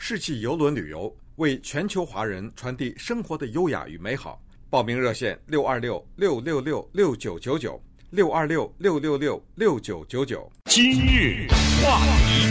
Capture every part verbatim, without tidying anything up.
世纪邮轮旅游，为全球华人传递生活的优雅与美好。报名热线六二六六六六六九九九六二六六六六六九九九。 今日话题，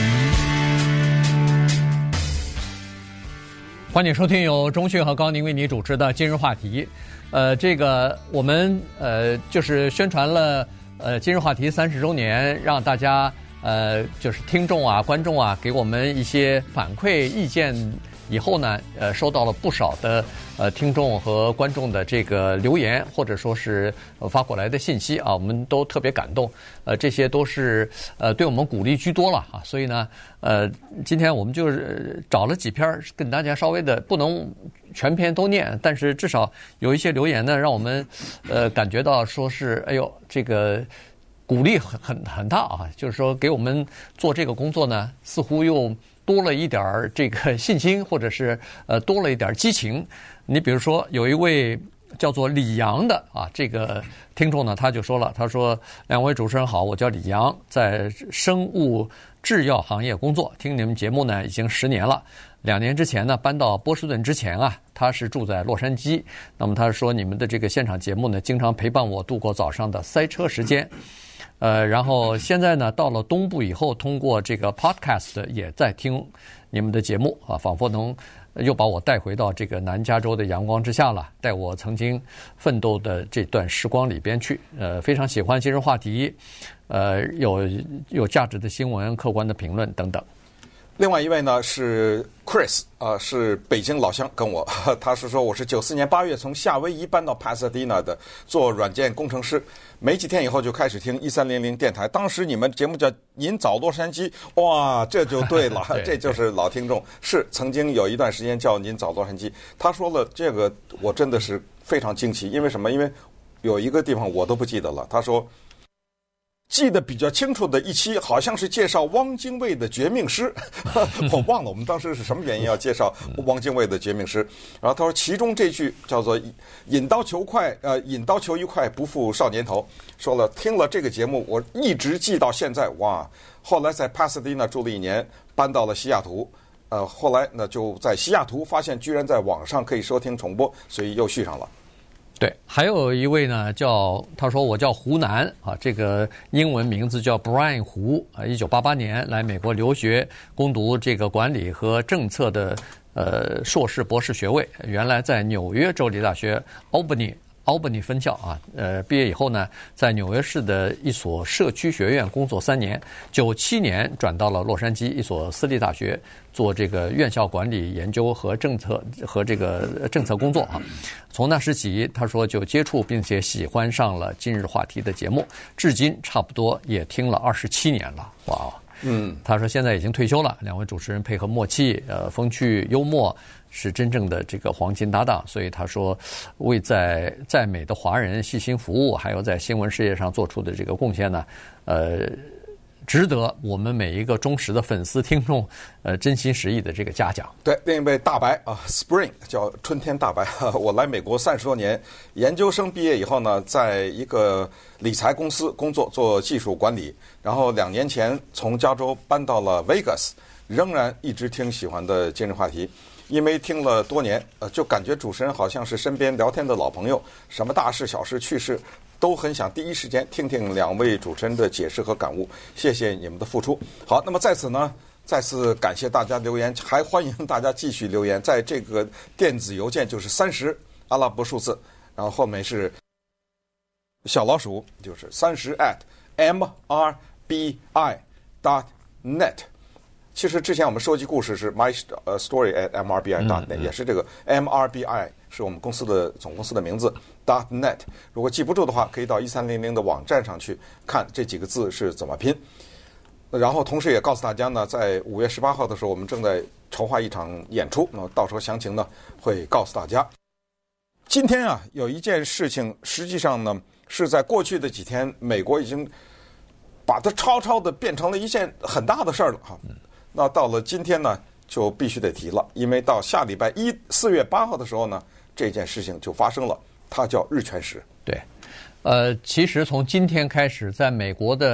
欢迎收听由钟迅和高宁为你主持的今日话题。呃，这个我们呃就是宣传了呃今日话题三十周年，让大家呃就是听众啊、观众啊给我们一些反馈意见。以后呢，呃，收到了不少的呃听众和观众的这个留言，或者说是、呃、发过来的信息啊，我们都特别感动。呃，这些都是呃对我们鼓励居多了啊。所以呢，呃，今天我们就是找了几篇跟大家稍微的，不能全篇都念，但是至少有一些留言呢，让我们呃感觉到说是，哎呦，这个鼓励很很很大啊，就是说给我们做这个工作呢，似乎又多了一点这个信心，或者是呃多了一点激情。你比如说有一位叫做李阳的啊，这个听众呢，他就说了，他说：“两位主持人好，我叫李阳，在生物制药行业工作，听你们节目呢已经十年了。两年之前呢搬到波士顿之前啊，他是住在洛杉矶。那么他说你们的这个现场节目呢，经常陪伴我度过早上的塞车时间。”呃，然后现在呢，到了东部以后，通过这个 podcast 也在听你们的节目啊，仿佛能又把我带回到这个南加州的阳光之下了，带我曾经奋斗的这段时光里边去。呃，非常喜欢今日话题，呃，有有价值的新闻、客观的评论等等。 另外一位呢是 Chris， 啊、呃，是北京老乡，跟我，他是说我是九四年八月从夏威夷搬到 Pasadena 的，做软件工程师。没几天以后就开始听一三零零电台，当时你们节目叫“您早洛杉矶”，哇，这就对了， 对这就是老听众。是曾经有一段时间叫“您早洛杉矶”，他说了这个，我真的是非常惊奇，因为什么？因为有一个地方我都不记得了。他说。记得比较清楚的一期好像是介绍汪精卫的《绝命诗》，我忘了我们当时是什么原因要介绍汪精卫的《绝命诗》。然后他说其中这句叫做“引刀求快，呃，引刀求愉快，不负少年头”。说了听了这个节目，我一直记到现在。哇！后来在帕萨迪纳住了一年，搬到了西雅图。呃，后来呢就在西雅图发现居然在网上可以收听重播，所以又续上了。 对，还有一位呢，叫他说我叫胡南啊，这个英文名字叫 Brian 胡啊，一九八八年来美国留学，攻读这个管理和政策的呃硕士博士学位，原来在纽约州立大学 Albany。奥本尼分校啊，呃，毕业以后呢，在纽约市的一所社区学院工作三年，九七年转到了洛杉矶一所私立大学做这个院校管理研究和政策和这个政策工作啊。从那时起，他说就接触并且喜欢上了今日话题的节目，至今差不多也听了二十七年了，哇！嗯，他说现在已经退休了，两位主持人配合默契，呃，风趣幽默。是真正的这个黄金搭档，所以他说为在在美的华人细心服务，还有在新闻事业上做出的这个贡献呢，呃，值得我们每一个忠实的粉丝听众呃真心实意的这个嘉奖。 对，另一位大白啊 ，Spring 叫春天大白，我来美国三十多年，研究生毕业以后呢，在一个理财公司工作，做技术管理，然后两年前从加州搬到了 Vegas， 仍然一直听喜欢的今日话题。因为听了多年，呃，就感觉主持人好像是身边聊天的老朋友，什么大事小事趣事，都很想第一时间听听两位主持人的解释和感悟。谢谢你们的付出。好，那么在此呢，再次感谢大家留言，还欢迎大家继续留言，在这个电子邮件就是三十阿拉伯数字，然后后面是小老鼠，就是三十 at m r b i dot net。其实之前我们收集故事是 my story at m r b i dot net，、嗯嗯、也是这个 M R B I 是我们公司的总公司的名字 dot net。如果记不住的话，可以到一三零零的网站上去看这几个字是怎么拼。然后同时也告诉大家呢，在五月十八号的时候，我们正在筹划一场演出，那么到时候详情呢会告诉大家。今天啊，有一件事情，实际上呢是在过去的几天，美国已经把它超超的变成了一件很大的事儿了哈。那到了今天呢，就必须得提了，因为到下礼拜一四月八号的时候呢，这件事情就发生了，它叫日全食。 对，呃，其实从今天开始，在美国的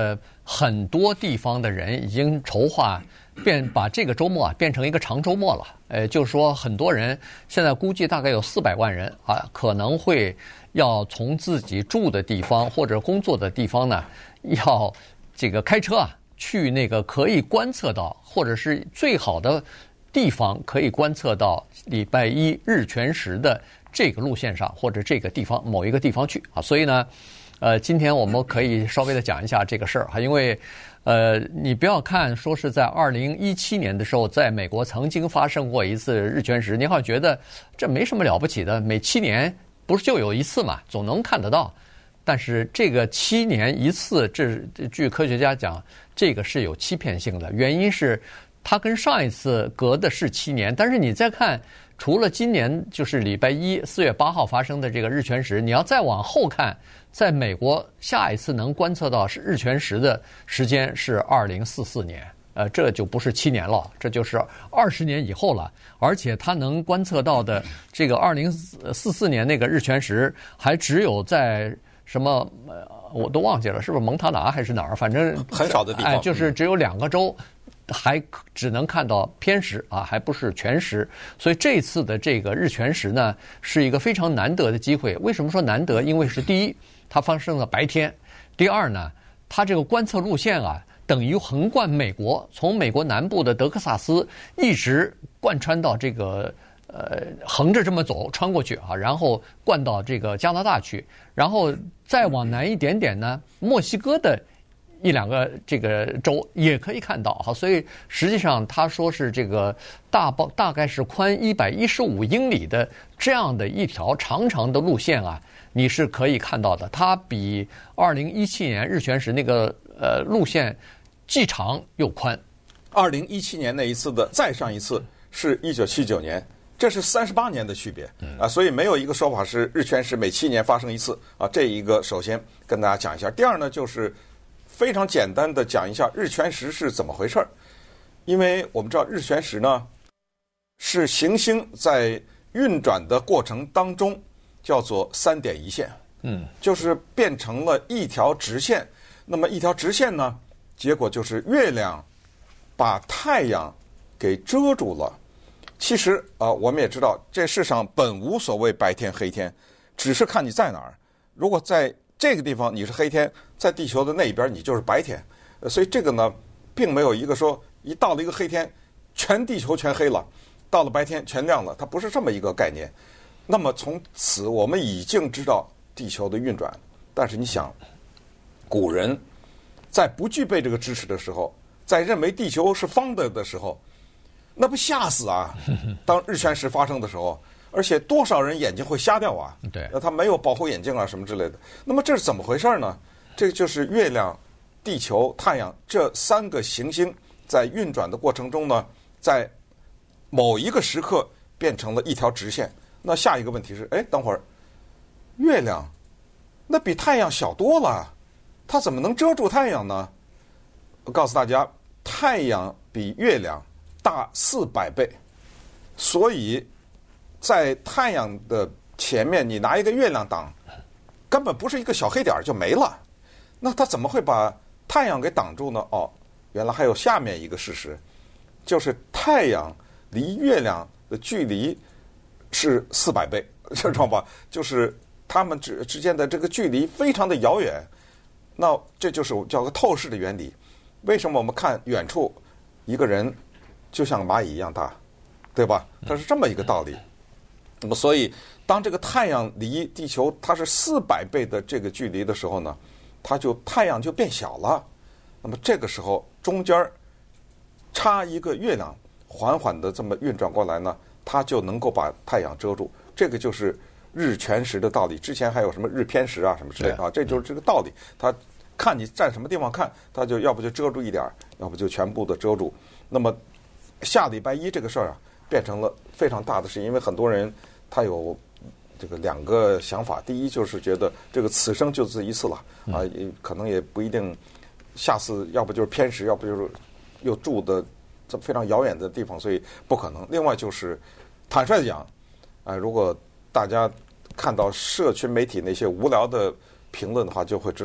很多地方的人已经筹划变把这个周末啊变成一个长周末了。呃，就是说很多人现在估计大概有四百万人啊，可能会要从自己住的地方或者工作的地方呢，要这个开车啊去那个可以观测到或者是最好的地方可以观测到礼拜一日全食的这个路线上或者这个地方某一个地方去啊。所以呢，呃，今天我们可以稍微的讲一下这个事儿哈，因为呃，你不要看说是在二零一七年的时候，在美国曾经发生过一次日全食，你好像觉得这没什么了不起的，每七年不是就有一次嘛，总能看得到。但是这个七年一次，这据科学家讲，这个是有欺骗性的。原因是它跟上一次隔的是七年，但是你再看，除了今年就是礼拜一四月八号发生的这个日全食，你要再往后看，在美国下一次能观测到是日全食的时间是二零四四年。呃，这就不是七年了，这就是二十年以后了。而且它能观测到的这个二零四四年那个日全食，还只有在什么呃，我都忘记了，是不是蒙塔纳还是哪儿？反正很少的地方， 哎，就是只有两个州还只能看到偏食啊，还不是全食。所以这次的这个日全食呢，是一个非常难得的机会。为什么说难得？因为是第一，它发生在白天；第二呢，它这个观测路线啊，等于横贯美国，从美国南部的德克萨斯一直贯穿到这个呃横着这么走穿过去啊，然后灌到这个加拿大去，然后再往南一点点呢，墨西哥的一两个这个州也可以看到哈。所以实际上他说是这个大包大概是宽一百一十五英里的这样的一条长长的路线啊，你是可以看到的。它比二零一七年日全食那个呃路线既长又宽。 二零一七年那一次的再上一次是一九七九年，这是三十八年的区别啊，所以没有一个说法是日全食每七年发生一次啊。这一个首先跟大家讲一下。第二呢，就是非常简单的讲一下日全食是怎么回事儿。因为我们知道日全食呢是行星在运转的过程当中叫做三点一线，嗯，就是变成了一条直线。那么一条直线呢，结果就是月亮把太阳给遮住了。其实啊、呃，我们也知道这世上本无所谓白天黑天，只是看你在哪儿。如果在这个地方你是黑天，在地球的那一边你就是白天。呃、所以这个呢，并没有一个说一到了一个黑天，全地球全黑了，到了白天全亮了，它不是这么一个概念。那么从此我们已经知道地球的运转，但是你想，古人在不具备这个知识的时候，在认为地球是方的的时候，那不吓死啊！当日全食发生的时候，而且多少人眼睛会瞎掉啊？ 对， 那他没有保护眼镜啊什么之类的。那么这是怎么回事呢？这就是月亮、地球、太阳这三个行星在运转的过程中呢，在某一个时刻变成了一条直线。那下一个问题是，哎，等会儿，月亮那比太阳小多了，它怎么能遮住太阳呢？我告诉大家，太阳比月亮大四百倍，所以在太阳的前面，你拿一个月亮挡，根本不是一个小黑点就没了。那它怎么会把太阳给挡住呢？哦，原来还有下面一个事实，就是太阳离月亮的距离是四百倍，知道吧？就是它们之之间的这个距离非常的遥远。那这就是叫个透视的原理。为什么我们看远处一个人就像蚂蚁一样大，对吧？它是这么一个道理。那么所以当这个太阳离地球它是四百倍的这个距离的时候呢，它就太阳就变小了。那么这个时候中间插一个月亮，缓缓的这么运转过来呢，它就能够把太阳遮住。这个就是日全食的道理。之前还有什么日偏食啊什么之类的啊，这就是这个道理。它看你站什么地方看，它就要不就遮住一点，要不就全部的遮住。那么下礼拜一这个事儿啊，变成了非常大的事，因为很多人他有这个两个想法。第一就是觉得这个此生就这一次了啊，可能也不一定下次，要不就是偏食，要不就是又住的这非常遥远的地方，所以不可能。另外就是坦率的讲，啊，如果大家看到社群媒体那些无聊的评论的话，就会知道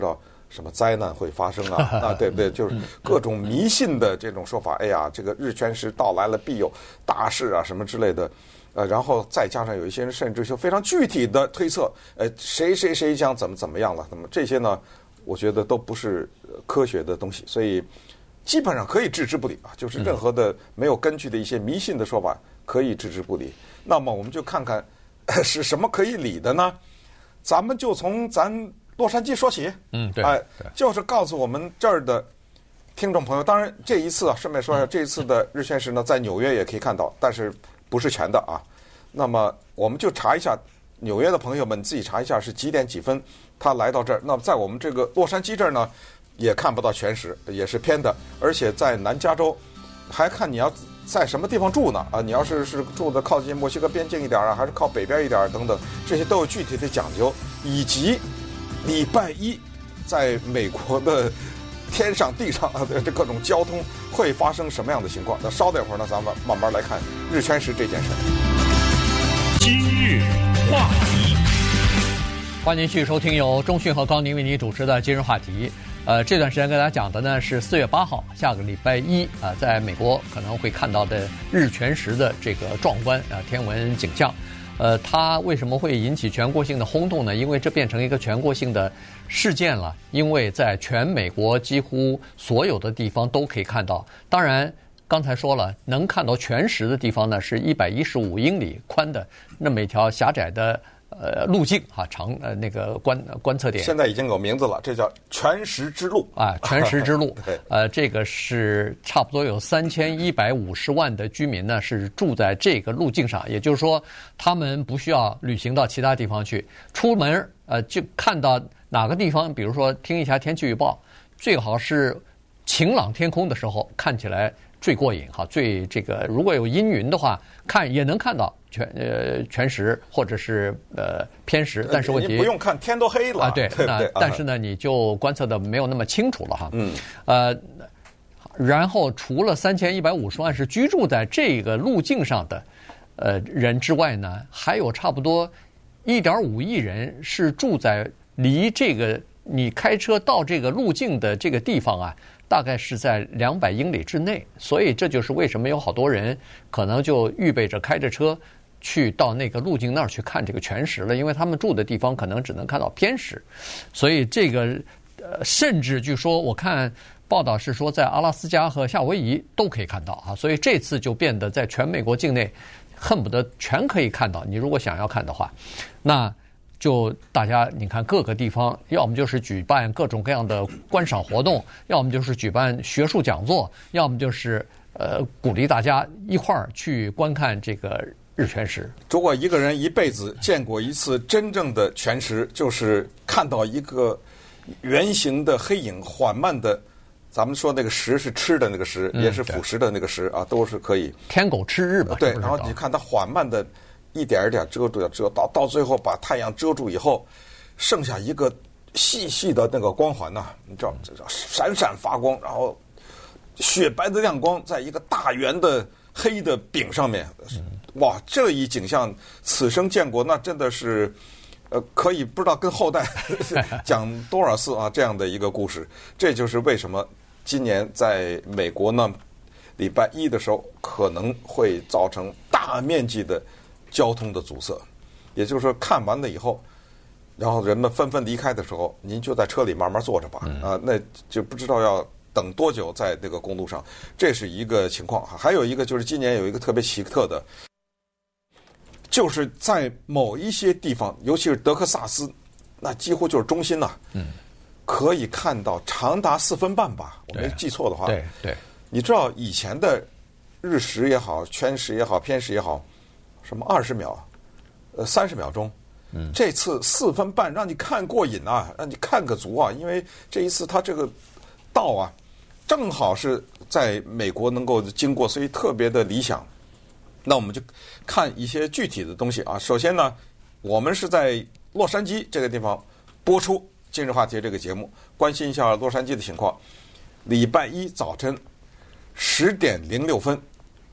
什么灾难会发生啊啊，对不对？就是各种迷信的这种说法。哎呀，这个日全食到来了，必有大事啊，什么之类的。呃，然后再加上有一些人甚至就非常具体的推测，呃，谁谁谁将怎么怎么样了，那么这些呢，我觉得都不是科学的东西，所以基本上可以置之不理啊。就是任何的没有根据的一些迷信的说法可以置之不理。那么我们就看看是什么可以理的呢？咱们就从咱洛杉矶说起， 嗯，对， 哎、呃，就是告诉我们这儿的听众朋友，当然这一次啊，顺便说一下，这一次的日全食呢，在纽约也可以看到，但是不是全的啊。那么我们就查一下，纽约的朋友们自己查一下是几点几分，他来到这儿。那么在我们这个洛杉矶这儿呢，也看不到全食，也是偏的，而且在南加州，还看你要在什么地方住呢啊？你要是是住的靠近墨西哥边境一点啊，还是靠北边一点等等，这些都有具体的讲究，以及礼拜一在美国的天上地上啊的这各种交通会发生什么样的情况？那稍等一会儿呢，咱们慢慢来看日全食这件事。 今日话题， 欢迎继续收听由钟迅和高宁为你主持的今日话题。呃，这段时间跟大家讲的呢是四月八号，下个礼拜一啊、呃，在美国可能会看到的日全食的这个壮观啊、呃、天文景象。呃，它为什么会引起全国性的轰动呢？因为这变成一个全国性的事件了，因为在全美国几乎所有的地方都可以看到。当然，刚才说了，能看到全食的地方呢，是一百一十五英里宽的那么一条狭窄的呃路径哈、啊，长呃那个观观测点。 现在已经有名字了，这叫全食之路啊，全食之路。 对， 呃，这个是差不多有三千一百五十万的居民呢，是住在这个路径上，也就是说，他们不需要旅行到其他地方去，出门呃就看到哪个地方，比如说听一下天气预报，最好是晴朗天空的时候，看起来最过瘾哈，最这个如果有阴云的话，看也能看到全呃全食或者是呃偏食，但是问题你不用看天都黑了啊，对， 对不对？ 但是呢，你就观测的没有那么清楚了哈。 嗯， 呃，然后除了三千一百五十万是居住在这个路径上的呃人之外呢，还有差不多一点五亿人是住在离这个你开车到这个路径的这个地方啊。大概是在两百英里之内，所以这就是为什么有好多人可能就预备着开着车去到那个路径那儿去看这个全食了，因为他们住的地方可能只能看到偏食，所以这个呃，甚至据说我看报道是说在阿拉斯加和夏威夷都可以看到啊，所以这次就变得在全美国境内恨不得全可以看到，你如果想要看的话，那。就大家你看各个地方，要么就是举办各种各样的观赏活动，要么就是举办学术讲座，要么就是呃鼓励大家一块儿去观看这个日全食。 如果一个人一辈子见过一次真正的全食，就是看到一个圆形的黑影缓慢的，咱们说那个食是吃的那个食，嗯、也是腐蚀的那个食啊，都是可以。 天狗吃日吧。 对，然后你看它缓慢的。一点一点遮住，遮到到最后把太阳遮住以后，剩下一个细细的那个光环呐、啊，你知道，这叫闪闪发光，然后雪白的亮光在一个大圆的黑的饼上面，哇，这一景象此生见过，那真的是，呃，可以不知道跟后代讲多少次啊，这样的一个故事。这就是为什么今年在美国呢，礼拜一的时候可能会造成大面积的。交通的阻塞，也就是说，看完了以后，然后人们纷纷离开的时候，您就在车里慢慢坐着吧，嗯、啊，那就不知道要等多久在这个公路上，这是一个情况。还有一个就是今年有一个特别奇特的，就是在某一些地方，尤其是德克萨斯，那几乎就是中心呐、啊，嗯，可以看到长达四分半吧，我没记错的话， 对对， 你知道以前的日食也好，全食也好，偏食也好。什么二十秒，呃，三十秒钟，嗯，这次四分半，让你看过瘾啊，让你看个足啊，因为这一次它这个道啊，正好是在美国能够经过，所以特别的理想。那我们就看一些具体的东西啊。首先呢，我们是在洛杉矶这个地方播出今日话题这个节目，关心一下洛杉矶的情况。礼拜一早晨十点零六分。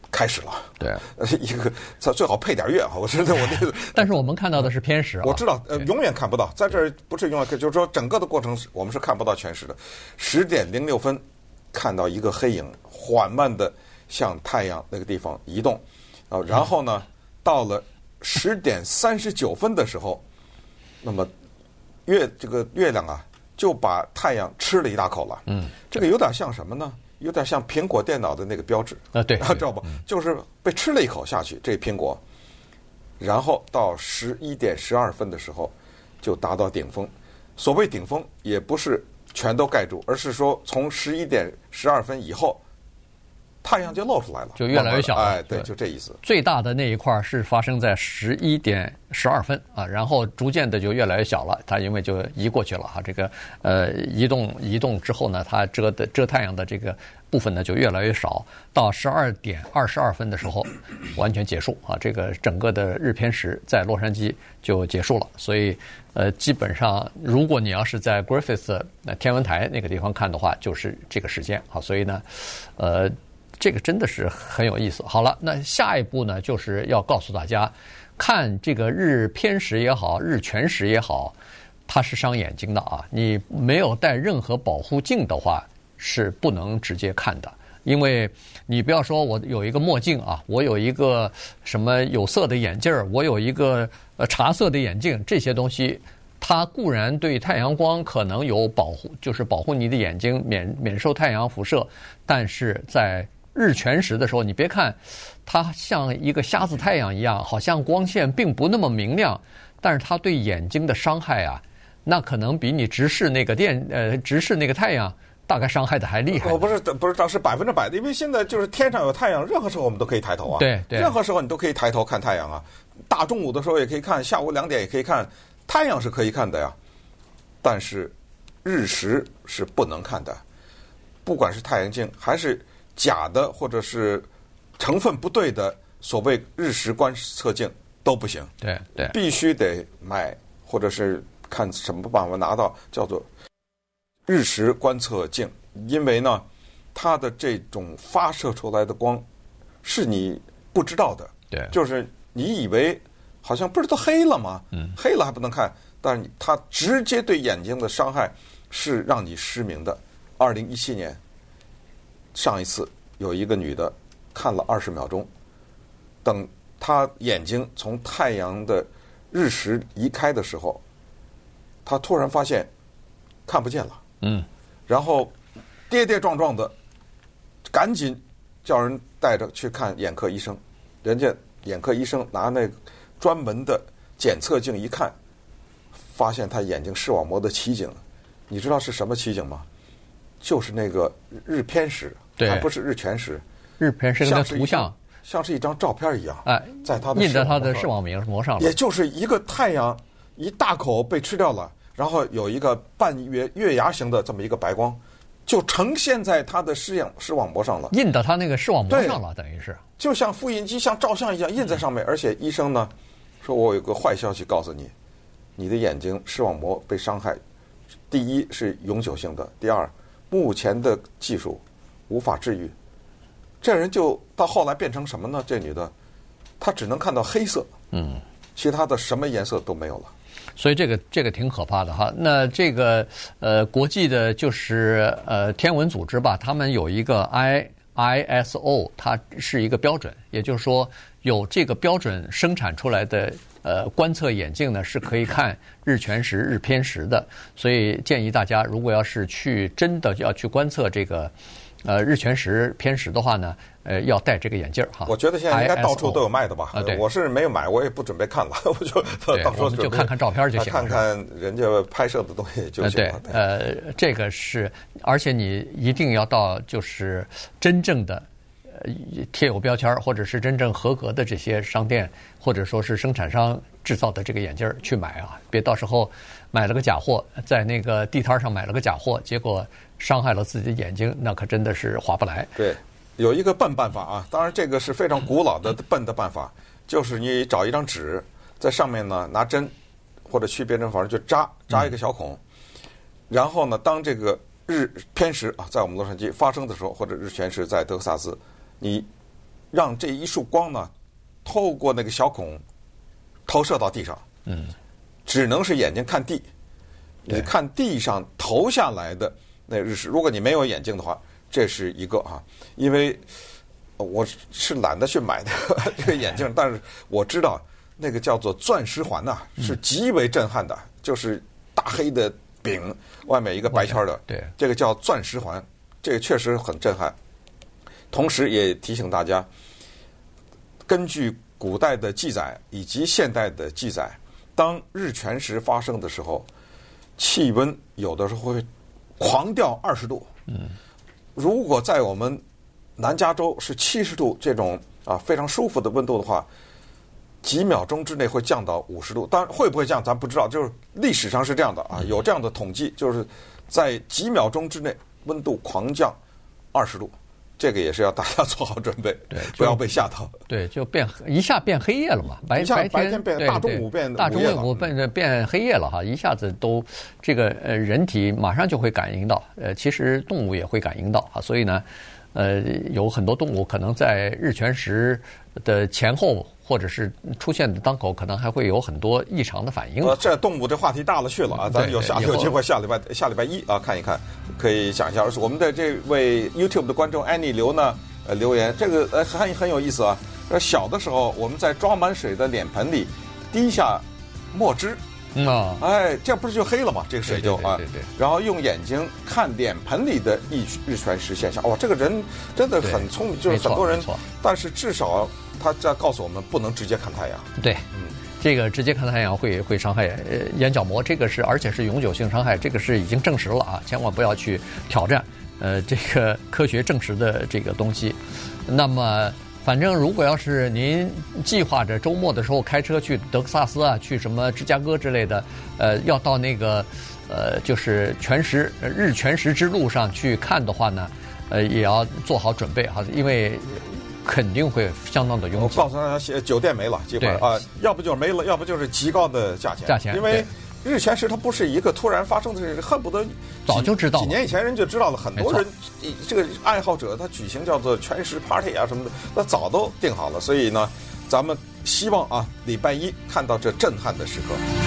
开始了。 对， 一个最好配点乐啊！我知道我那个， 但是我们看到的是偏食啊。 我知道，呃，永远看不到，在这儿不是永远，就是说整个的过程我们是看不到全食的。十点零六分，看到一个黑影缓慢的向太阳那个地方移动，啊，然后呢，到了十点三十九分的时候，那么月这个月亮啊就把太阳吃了一大口了。嗯，这个有点像什么呢？有点像苹果电脑的那个标志啊，对， 知道不？就是被吃了一口下去，这苹果，然后到十一点十二分的时候就达到顶峰。所谓顶峰，也不是全都盖住，而是说从十一点十二分以后，太阳就露出来了， 就越来越小了。 哎，对，就这意思。 最大的那一块是发生在十一点十二分啊，然后逐渐的就越来越小了。它因为就移过去了哈，这个呃移动移动之后呢，它遮的遮太阳的这个部分呢就越来越少。到十二点二十二分的时候，完全结束啊，这个整个的日偏食在洛杉矶就结束了。所以呃，基本上如果你要是在 Griffith 天文台那个地方看的话，就是这个时间啊。所以呢，呃。这个真的是很有意思。好了，那下一步呢，就是要告诉大家，看这个日偏食也好，日全食也好，它是伤眼睛的啊。你没有戴任何保护镜的话，是不能直接看的。因为你不要说我有一个墨镜啊，我有一个什么有色的眼镜，我有一个呃茶色的眼镜，这些东西，它固然对太阳光可能有保护，就是保护你的眼睛免免受太阳辐射，但是在日全食的时候，你别看它像一个瞎子太阳一样，好像光线并不那么明亮，但是它对眼睛的伤害啊，那可能比你直视那个电呃直视那个太阳大概伤害的还厉害。 我不是不是，这是百分之百的，因为现在就是天上有太阳，任何时候我们都可以抬头啊。 对对， 任何时候你都可以抬头看太阳啊。大中午的时候也可以看，下午两点也可以看，太阳是可以看的呀。但是日食是不能看的，不管是太阳镜还是假的或者是成分不对的所谓日食观测镜都不行。 对对， 必须得买或者是看什么办法拿到叫做日食观测镜，因为呢，它的这种发射出来的光是你不知道的。 对， 就是你以为好像不是都黑了吗？嗯，黑了还不能看，但是它直接对眼睛的伤害是让你失明的。二零一七年。上一次有一个女的看了二十秒钟，等她眼睛从太阳的日食移开的时候，她突然发现看不见了。嗯，然后跌跌撞撞的，赶紧叫人带着去看眼科医生。人家眼科医生拿那专门的检测镜一看，发现她眼睛视网膜的奇景。你知道是什么奇景吗？就是那个日偏食。 对， 还不是日全食， 日偏食的图像像是一张照片一样， 哎， 在它的印在它的视网膜上了。 也就是一个太阳一大口被吃掉了，然后有一个半月月牙形的这么一个白光，就呈现在它的视网视网膜上了， 印到它那个视网膜上了，等于是就像复印机像照相一样印在上面。而且医生呢说，我有个坏消息告诉你，你的眼睛视网膜被伤害，第一是永久性的，第二目前的技术无法治愈。这人就到后来变成什么呢？这女的她只能看到黑色，嗯，其他的什么颜色都没有了。 所以这个这个挺可怕的哈。那这个呃国际的就是呃天文组织吧，他们有一个 I I S O， 它是一个标准，也就是说有这个标准生产出来的呃观测眼镜呢是可以看日全食、日偏食的。所以建议大家，如果要是去真的要去观测这个呃日全食、偏食的话呢，呃要戴这个眼镜哈。 我觉得现在应该到处都有卖的吧？ 啊，对， 我是没有买，我也不准备看了，我就到时候就看看照片就行了， 看看人家拍摄的东西就行了。 对，呃，这个是，而且你一定要到就是真正的呃贴有标签或者是真正合格的这些商店或者说是生产商制造的这个眼镜去买啊，别到时候买了个假货，在那个地摊上买了个假货，结果伤害了自己的眼睛，那可真的是划不来。 对，有一个笨办法啊，当然这个是非常古老的笨的办法，就是你找一张纸，在上面呢拿针或者去别针，反正就扎扎一个小孔，嗯、然后呢，当这个日偏食啊在我们洛杉矶发生的时候，或者日全食在德克萨斯，你让这一束光呢，透过那个小孔投射到地上。 嗯， 只能是眼睛看地，你看地上投下来的那日食。如果你没有眼镜的话，这是一个啊，因为我是懒得去买的这个眼镜，但是我知道那个叫做钻石环呐、啊，是极为震撼的，就是大黑的饼外面一个白圈的， 对， 这个叫钻石环，这个确实很震撼。同时也提醒大家，根据古代的记载以及现代的记载，当日全食发生的时候，气温有的时候会狂掉二十度。嗯，如果在我们南加州是七十度这种啊非常舒服的温度的话，几秒钟之内会降到五十度。当然会不会降咱不知道，就是历史上是这样的啊，有这样的统计，就是在几秒钟之内温度狂降二十度。这个也是要大家做好准备， 对， 不要被吓到。 对，就变一下变黑夜了嘛，白白天天变大中午变大中午变变黑夜了哈，一下子都这个呃人体马上就会感应到，呃，其实动物也会感应到啊，所以呢，呃，有很多动物可能在日全食的前后或者是出现的当口，可能还会有很多异常的反应。 呃，这动物这话题大了去了啊，咱有下有机会下礼拜下礼拜一啊看一看，可以讲一下。而且我们的这位 YouTube 的观众安妮刘呢，呃留言这个呃很很有意思啊。呃，小的时候我们在装满水的脸盆里滴下墨汁。 嗯啊， 哎，这样不是就黑了吗？这个水就啊， 对对对。 然后用眼睛看脸盆里的日日全食现象。哇，这个人真的很聪明，就是很多人，但是至少他在告诉我们不能直接看太阳。 对，嗯，这个直接看太阳会会伤害呃眼角膜，这个是而且是永久性伤害，这个是已经证实了啊，千万不要去挑战呃这个科学证实的这个东西。那么。反正如果要是您计划着周末的时候开车去德克萨斯啊，去什么芝加哥之类的，呃，要到那个呃就是全食日全食之路上去看的话呢，呃，也要做好准备哈，因为肯定会相当的拥挤。 我告诉大家，酒店没了，基本上啊，要不就是没了，要不就是极高的价钱。 价钱， 因为日全食它不是一个突然发生的事，恨不得早就知道， 几年以前人就知道了。很多人这个爱好者他举行叫做全食 party 啊什么的，那早都定好了。所以呢，咱们希望啊，礼拜一看到这震撼的时刻。